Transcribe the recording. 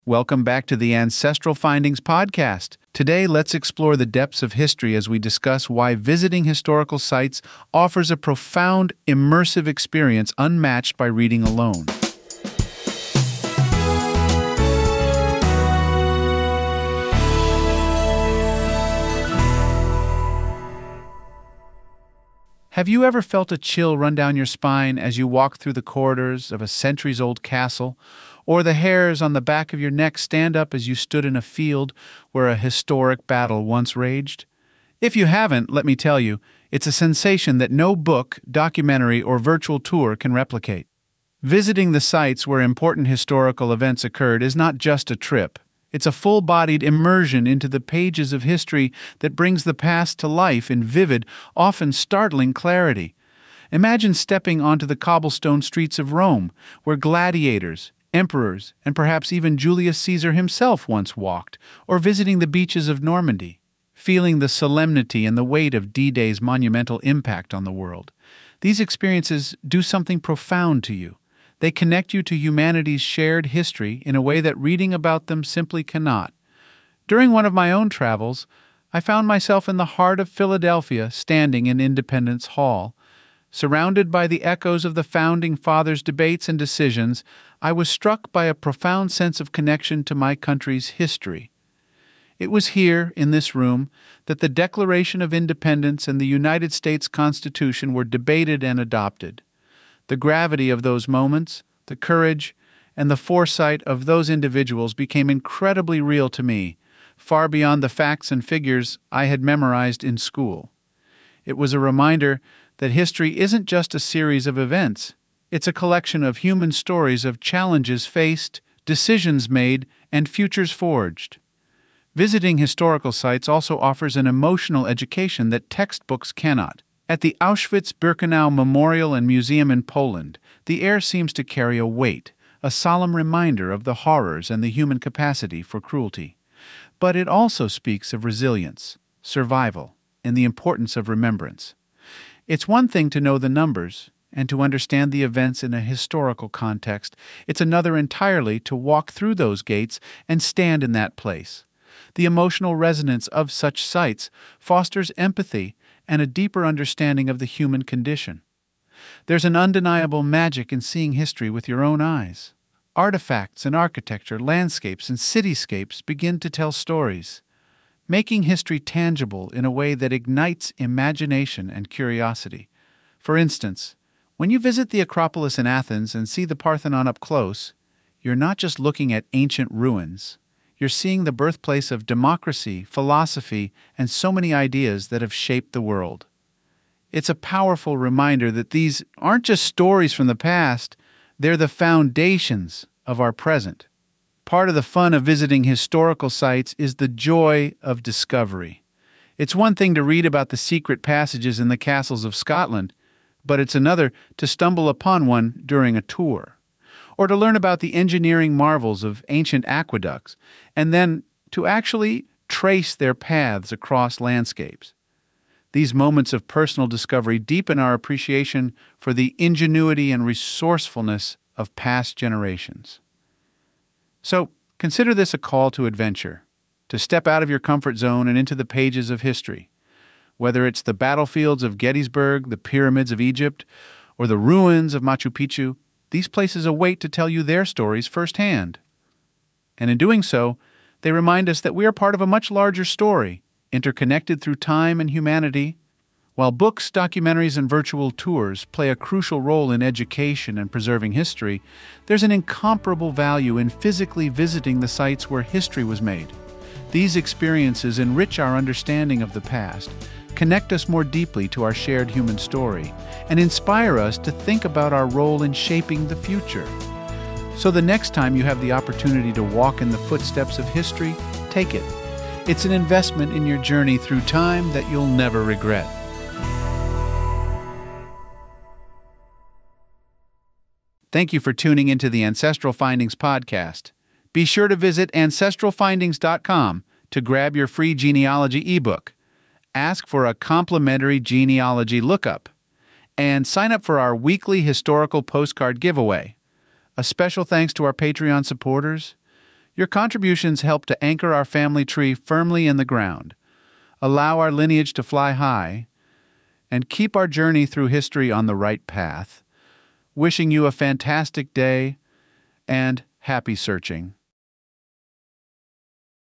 Welcome back to the Ancestral Findings podcast. Today, let's explore the depths of history as we discuss why visiting historical sites offers a profound, immersive experience unmatched by reading alone. Have you ever felt a chill run down your spine as you walk through the corridors of a centuries-old castle, or the hairs on the back of your neck stand up as you stood in a field where a historic battle once raged? If you haven't, let me tell you, it's a sensation that no book, documentary, or virtual tour can replicate. Visiting the sites where important historical events occurred is not just a trip. It's a full-bodied immersion into the pages of history that brings the past to life in vivid, often startling clarity. Imagine stepping onto the cobblestone streets of Rome, where gladiators, emperors, and perhaps even Julius Caesar himself once walked, or visiting the beaches of Normandy, feeling the solemnity and the weight of D-Day's monumental impact on the world. These experiences do something profound to you. They connect you to humanity's shared history in a way that reading about them simply cannot. During one of my own travels, I found myself in the heart of Philadelphia, standing in Independence Hall. Surrounded by the echoes of the Founding Fathers' debates and decisions, I was struck by a profound sense of connection to my country's history. It was here, in this room, that the Declaration of Independence and the United States Constitution were debated and adopted. The gravity of those moments, the courage, and the foresight of those individuals became incredibly real to me, far beyond the facts and figures I had memorized in school. It was a reminder that history isn't just a series of events. It's a collection of human stories of challenges faced, decisions made, and futures forged. Visiting historical sites also offers an emotional education that textbooks cannot. At the Auschwitz-Birkenau Memorial and Museum in Poland, the air seems to carry a weight, a solemn reminder of the horrors and the human capacity for cruelty. But it also speaks of resilience, survival, and the importance of remembrance. It's one thing to know the numbers and to understand the events in a historical context. It's another entirely to walk through those gates and stand in that place. The emotional resonance of such sites fosters empathy and a deeper understanding of the human condition. There's an undeniable magic in seeing history with your own eyes. Artifacts and architecture, landscapes and cityscapes begin to tell stories, making history tangible in a way that ignites imagination and curiosity. For instance, when you visit the Acropolis in Athens and see the Parthenon up close, you're not just looking at ancient ruins. You're seeing the birthplace of democracy, philosophy, and so many ideas that have shaped the world. It's a powerful reminder that these aren't just stories from the past, they're the foundations of our present. Part of the fun of visiting historical sites is the joy of discovery. It's one thing to read about the secret passages in the castles of Scotland, but it's another to stumble upon one during a tour, or to learn about the engineering marvels of ancient aqueducts, and then to actually trace their paths across landscapes. These moments of personal discovery deepen our appreciation for the ingenuity and resourcefulness of past generations. So, consider this a call to adventure, to step out of your comfort zone and into the pages of history. Whether it's the battlefields of Gettysburg, the pyramids of Egypt, or the ruins of Machu Picchu, these places await to tell you their stories firsthand. And in doing so, they remind us that we are part of a much larger story, interconnected through time and humanity. While books, documentaries, and virtual tours play a crucial role in education and preserving history, there's an incomparable value in physically visiting the sites where history was made. These experiences enrich our understanding of the past, connect us more deeply to our shared human story, and inspire us to think about our role in shaping the future. So the next time you have the opportunity to walk in the footsteps of history, take it. It's an investment in your journey through time that you'll never regret. Thank you for tuning into the Ancestral Findings podcast. Be sure to visit ancestralfindings.com to grab your free genealogy ebook. Ask for a complimentary genealogy lookup, and sign up for our weekly historical postcard giveaway. A special thanks to our Patreon supporters. Your contributions help to anchor our family tree firmly in the ground, allow our lineage to fly high, and keep our journey through history on the right path. Wishing you a fantastic day and happy searching.